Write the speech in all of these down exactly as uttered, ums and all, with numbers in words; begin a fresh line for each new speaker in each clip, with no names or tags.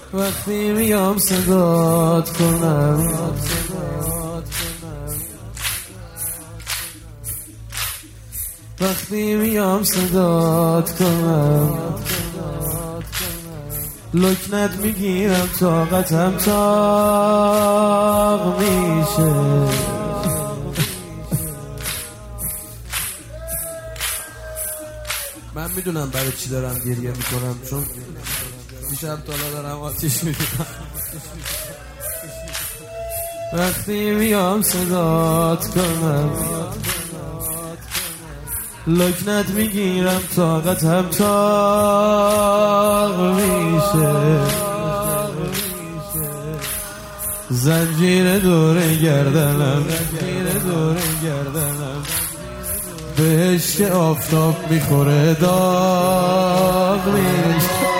وقتی میام صدات کنم، وقتی میام صدات کنم، لکنت میگیرم طاقتم تاق میشه. من میدونم برای چی دارم گریه میکنم، چون دیشب تالا دارم آتیش میکنم. وقتی میام صدات کنم، لکنت میگیرم طاقتم تاق میشه. زنجیر دور گردنم، زنجیر دور گردنم، بهش که آفتاب میخوره داغ میشه.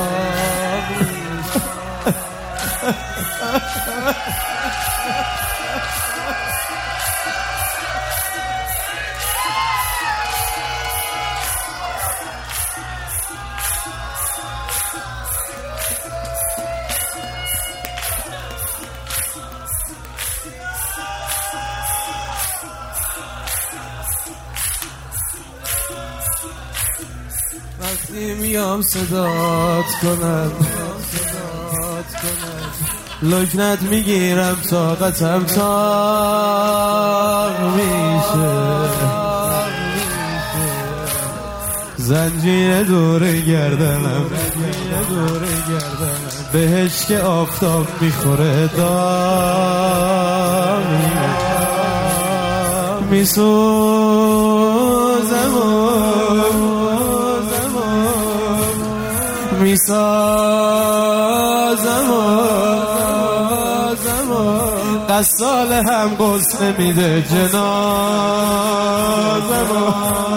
وقتی میام صدات کنم، لکنت میگیرم طاقتم تاق میشه. زنجیر دور گردنم، بهش که آفتاب میخوره داغ میسوزم میسازم قصال هم غصه میده جنازم.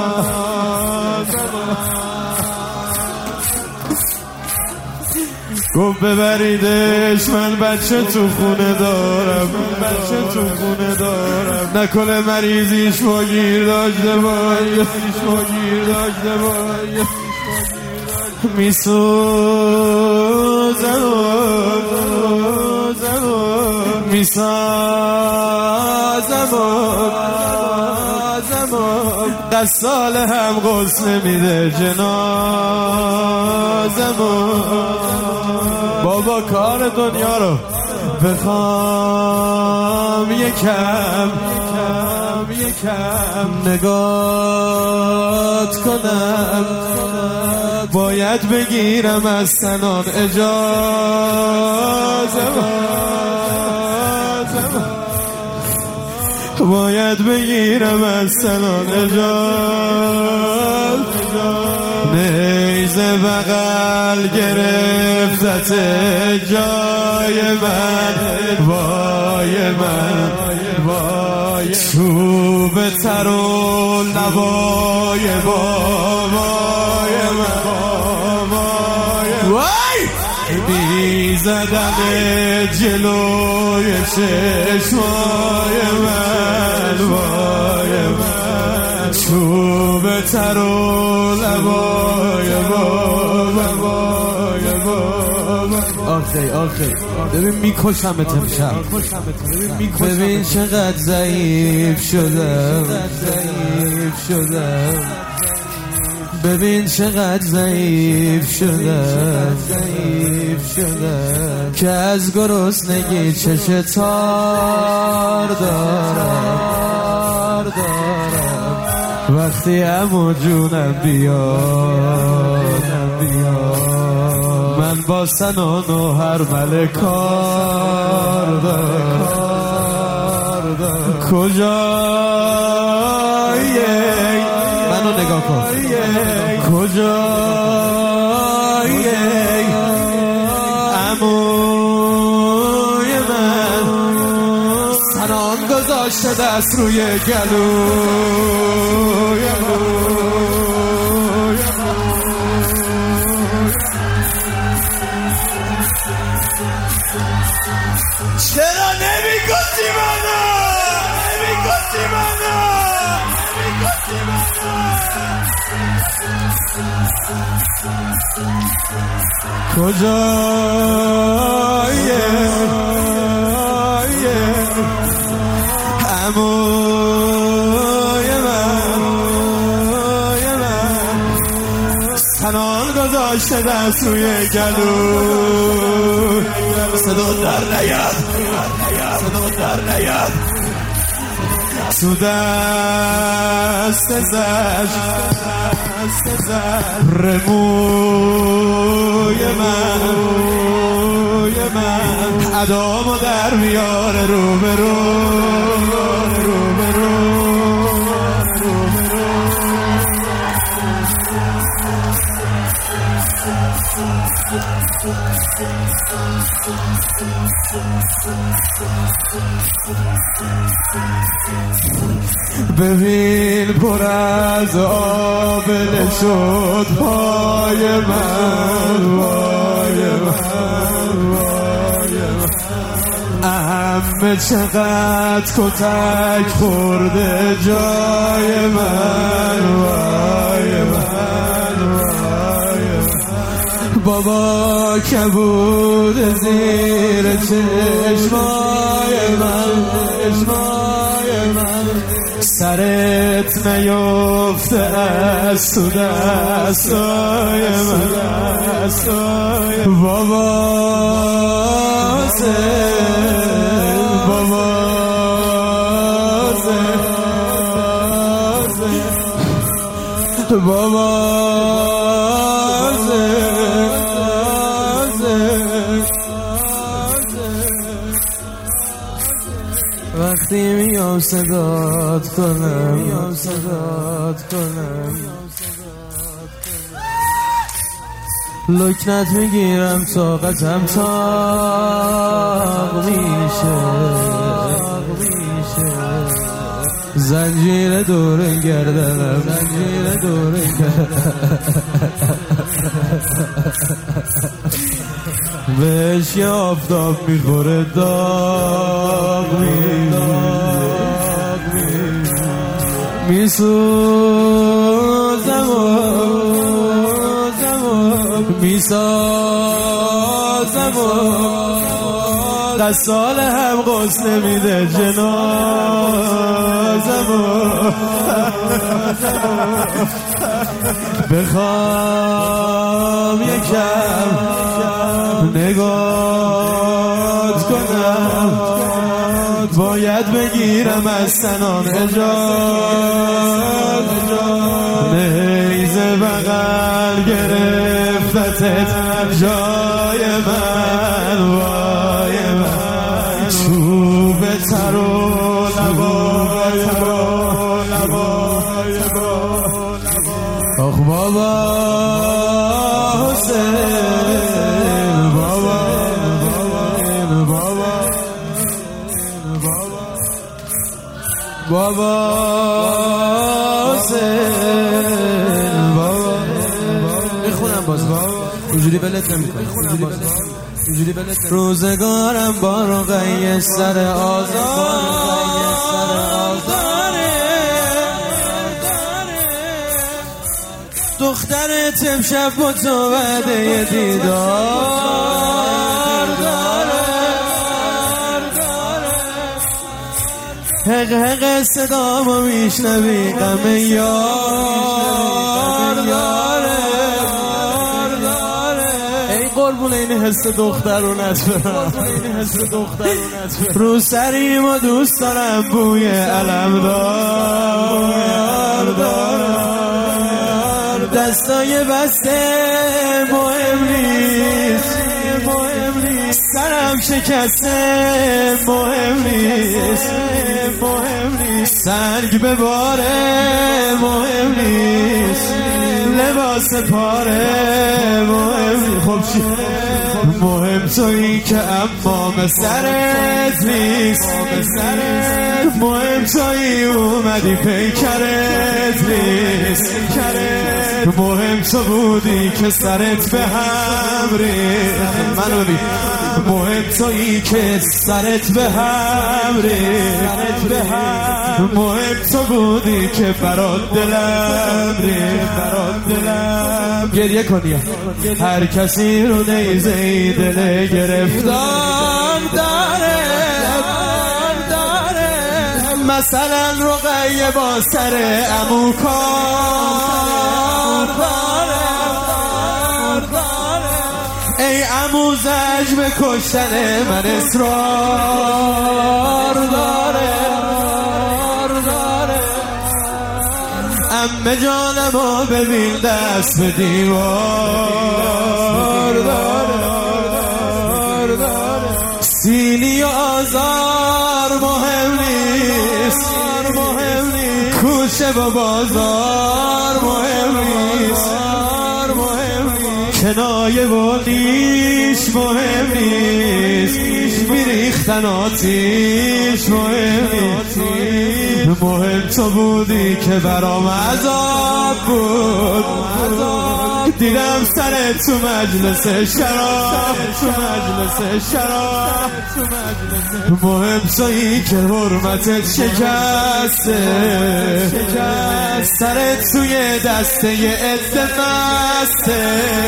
گفت ببریدش من بچه تو خونه دارم، بچه تو خونه دارم، نکنه مریضیش مگیر داشته باید، مگیر داشته باید. میسوزم میسازم قصال هم غصه میده جنازم. بابا کار دنیا رو بخوام یکم یکم نگات کنم، باید بگیرم از سنان اجازه، باید بگیرم از سنان اجازه. نیزه بغل گرفتت جای من، وای من وای، چوب تر و نوای بابای من، وای میزدم جلوی چشمای من، وای من چوب تر و لبای بابا. آخی آخی ببین میکشمت امشب، ببین چقدر ضعیف شدم، ضعیف شدم، ببین چقدر ضعیف شدم، ضعیف شدم، که از گرسنگی چش تار دارم دارم. وقتی عمو جونم بیاد من با سنان و هر مل کار دارم. کجایی منو نگاه کن، کجایی عموی من، سنان گذاشته دست روی گلوی چرا نمیگوزی منو، نمیگوزی منو، نمیگوزی کجایی عموی من سنان گذاشته دستوی گلو صدا در نیاد صدا در نیاد تو دست زش رموی من ادامو در بیاره رو به رو رو به رو ببین پر از آبله شد پای من وای من وای من اهم چقدر کتک خورده جای من وای من وای من بابا کبود زیر چشمای من چشمای من سرت نیفته از تو دستای من دستای بابا بابا بابا وقتی میام صدات کنم میام صدات کنم لکنت میگیرم طاقتم تاق میشه زنجیر دور گردنم زنجیر دور گردنم بهش یه آفتاب میخوره داغ میسوزم میسازم قصال هم قصد نمیده جنازم بخوام یکم نگات کنم باید بگیرم از سنان اجاد نیزه بغل گرفتت جای من وای من چوب تر و لبای آخ بابا حسین بابا بابا بابا حسین بابا میخونم باز اونجوری بلد نمیکنم اونجوری بلد روزگارم با رقیه سر آزاره دخترت امشب با تو وعده دیدار داره حق حق صدامو میشنوی غم یار داره ای قربون این حس دخترونت رو سریم و دوست دارم بوی علمدار دارم دستای بسته مهم نیست سرم شکسته مهم نیست سنگ به باره مهم نیست لباس پاره مهم نیست خب چی مهم مهم تویی که امام سرت نیست، مهم تویی اومدی پیکرت نیست، مهم تو بودی که سرت به هم ریخت، منو بی مهم تویی که سرت به هم ریخت، مهم تو بودی که برات دلم ریخت، برات دلم گریه کنی. هر کسی رو نیزه ای دل گرفتار داره، مثلا رقیه با سر عمو کار داره، ای عمو زج به کشتن من اصرار داره، عمه جانمو ببین دست به دیوار داره، سیلی و آزار مهم نیست، کوچه و بازار مهم نیست، کنایه و نیش مهم نیست، میریختن آتیش مهم نیست، مهم تو بودی که برام عذاب بود، دیدم سرت تو مجلس شراب، تو مجلس شراب، مهم تویی که حرمتت شکسته، سرت توی دسته عده مسته،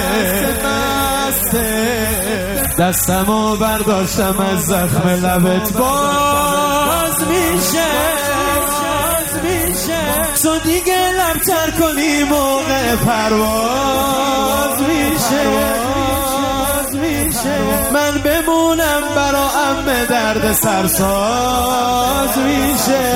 دستمو برداشتم از زخم لبت باز میشه، تو دیگه لب تر کنی موقع پرواز میشه، من بمونم برا عمه درد سرساز میشه،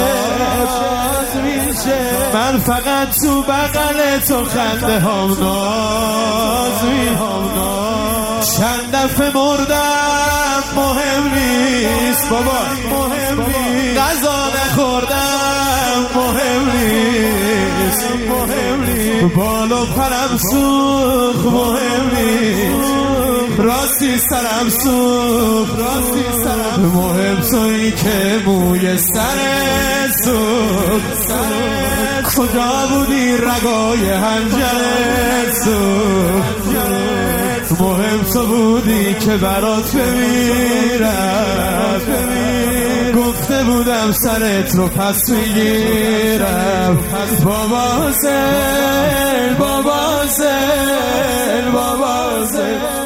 من فقط تو بغل تو خنده هم ناز میشه، چند دفعه مردم مهم نیست بابا، مهم نیست غذا نخوردم مهم نیست، مهم نیست بالا پرم سوخ مهم نیست، راستی سرم سوخ، راستی سرم مهم تویی که موی سرت سوخ، کجا بودی رگای هنجرت سوخ، مهم تو بودی که برات بمیرم، گفته بودم سرت رو پس میگیرم، بابا حسین، بابا حسین، بابا حسین.